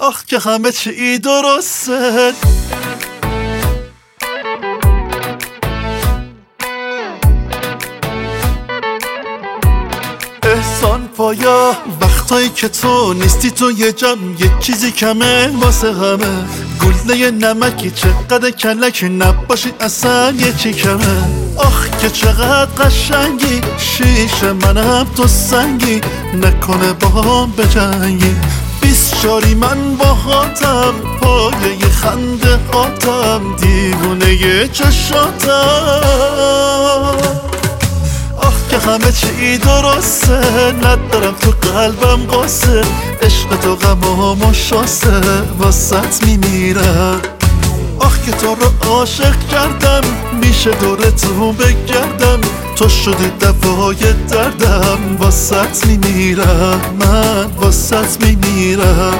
آخ که همه چی درسته. احسان پایا وقتایی که تو نیستی تو یه جمع یه چیزی کمه واسه همه. گله نمکی چقدر کلک نباشی اصلا یه چی کمه. آخ که چقدر قشنگی شیشه منم تو سنگی نکنه با هم بجنگی. 24 من با هاتم پایه ی خنده هاتم دیوونه ی چشاتم. آخ که همه چی درسته ندارم تو قلبم قصه. عشق تو غمام و شاسته واسط میمیرم. آخ که تو رو عاشق کردم میشه دور تو بگردم. تو شدی دوای دردم واسط میمیرم. من واسط میمیرم.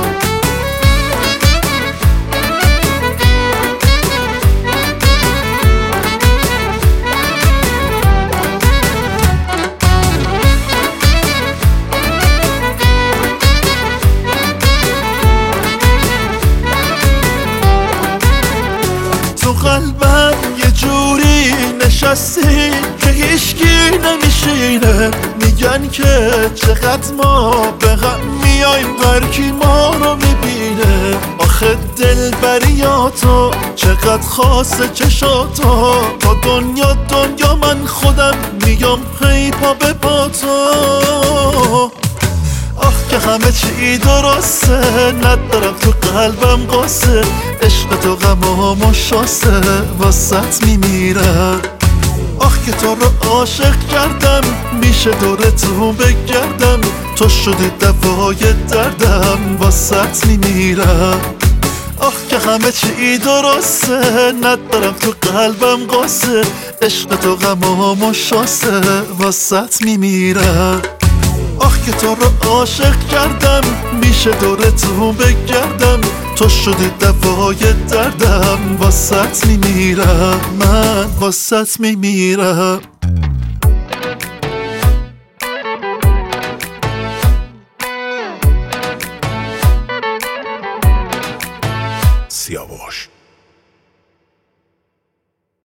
تو قلبم یه جوری نشستی که هیچکی نمیشینه. میگن که چقدر ما به هم میایم هرکی ما رو میبینه. آخه دلبریاتو چقدر خاصه چشاتو. تا دنیا من خودم میام هی پا به پا تو. آخ که همه چی درسته ندارم تو قلبم قصه. عشق تو غمام و شاسته واسط میمیرم. آخ که تو رو عاشق کردم میشه دور تو بگردم. تو شدی دوای دردم واسط میمیرم. آخ که همه چی درسته ندارم تو قلبم قصه. عشق تو غمام و شاسته واسط میمیرم. آخ که تو رو عاشق کردم میشه دور تو بگردم. تو شدی دوای دردم واسط میمیرم. من واسط میمیرم.